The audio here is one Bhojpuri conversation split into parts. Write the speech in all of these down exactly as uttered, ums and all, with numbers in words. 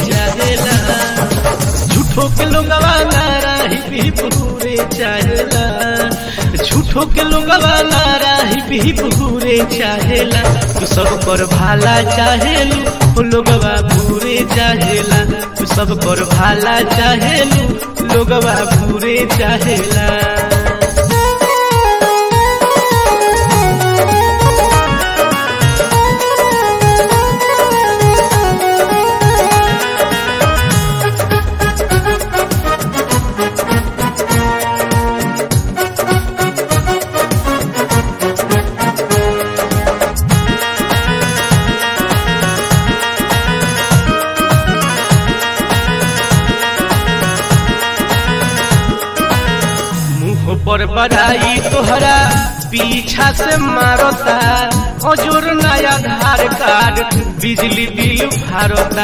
चाहेला झूठो के लोगवा नारा ही पूरे चाहेला झूठो के लोगवा नारा ही पूरे चाहेला तू सब पर भाला चाहेलू ओ लोगवा पूरे चाहेला तू सब पर भाला चाहेलू लोगवा पूरे चाहेला पर बधाई तोहरा पीछा से मारता हजूर नया आधार कार्ड बिजली बिल भारता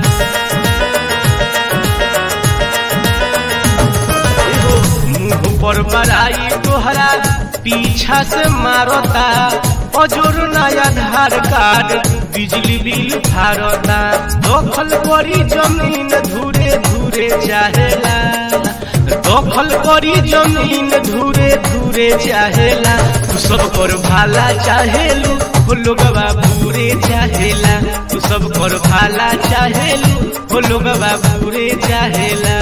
मुँह पर बधाई तोहरा पीछा से मारता हजूर नया आधार कार्ड बिजली बिल भारता दखल करी जमीन धूरे धूरे चाहेला दखल करी जमीन धूरे धूरे चाहेला तू सब पर भाला चाहेलू हो लोगवा पूरे चाहेला तू सब पर भाला चाहेलू हो लोगवा पूरे चाहेला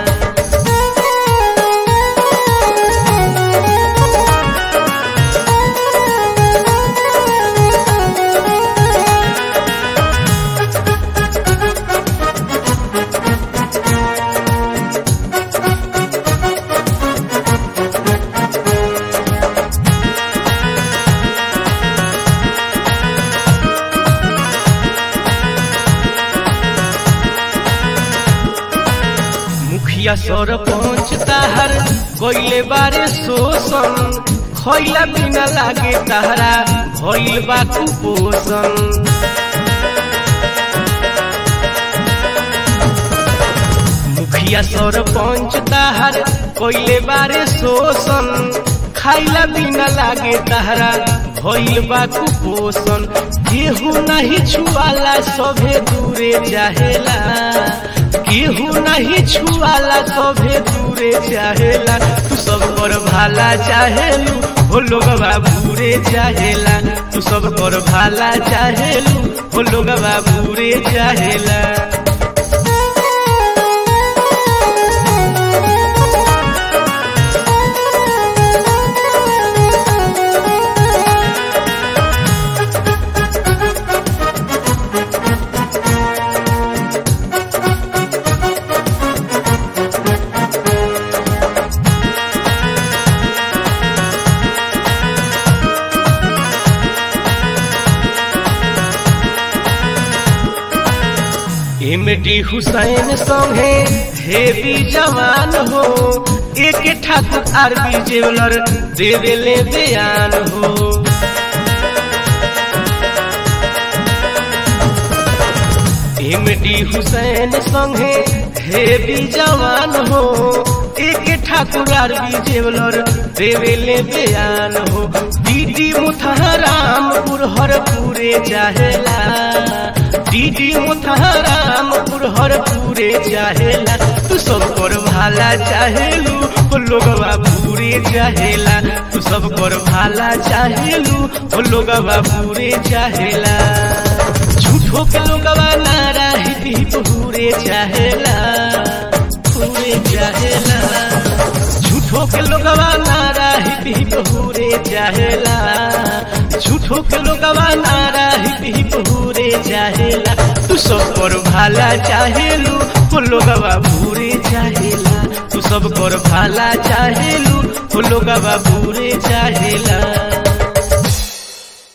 मुखिया सरपंच ताहर कोइले बारे शोषण खैला बिना लागे ताहरा भइल बा कुपोषण मुखिया सरपंच ताहर कोइले बारे शोषण खैला बिना लागे ताहरा भइल बा कुपोषण केहू नहीं छुआला सभे दूरे चाहेला केहू नहीं छुआला सभे दूरे चाहेला तू सब पर भाला चाहेलू हो लोगवा पूरे चाहेला तू सब पर भाला चाहेलू हो लोगवा पूरे चाहेला इमडी हुसैन संगे हेवी जवान हो एक ठाकुर आरबी जेवलर देवेले बयान हो इमडी हुसैन संगे हेवी जवान हो एक ठाकुर आरबी जेवलर देवेले बयान हो दीदी मुथरामपुर हर पूरे चाहेला दीदी मुथरामपुर हर पूरे चाहेला तू सब पर भाला चाहेलू ओ लोगवा पूरे चाहेला तू सब पर भाला चाहेलू ओ लोगवा पूरे चाहेला झूठो के लोगवा नारा ही पूरे चाहेला पूरे चाहेला झूठो के लोगवा नारा ही पूरे चाहेला झूठो के लोगवा नारा ही पूरे चाहेला तू सब पर भाला चाहेलू ओ लोगवा पूरे चाहेला तू सब पर भाला चाहेलू ओ लोगवा पूरे चाहेला।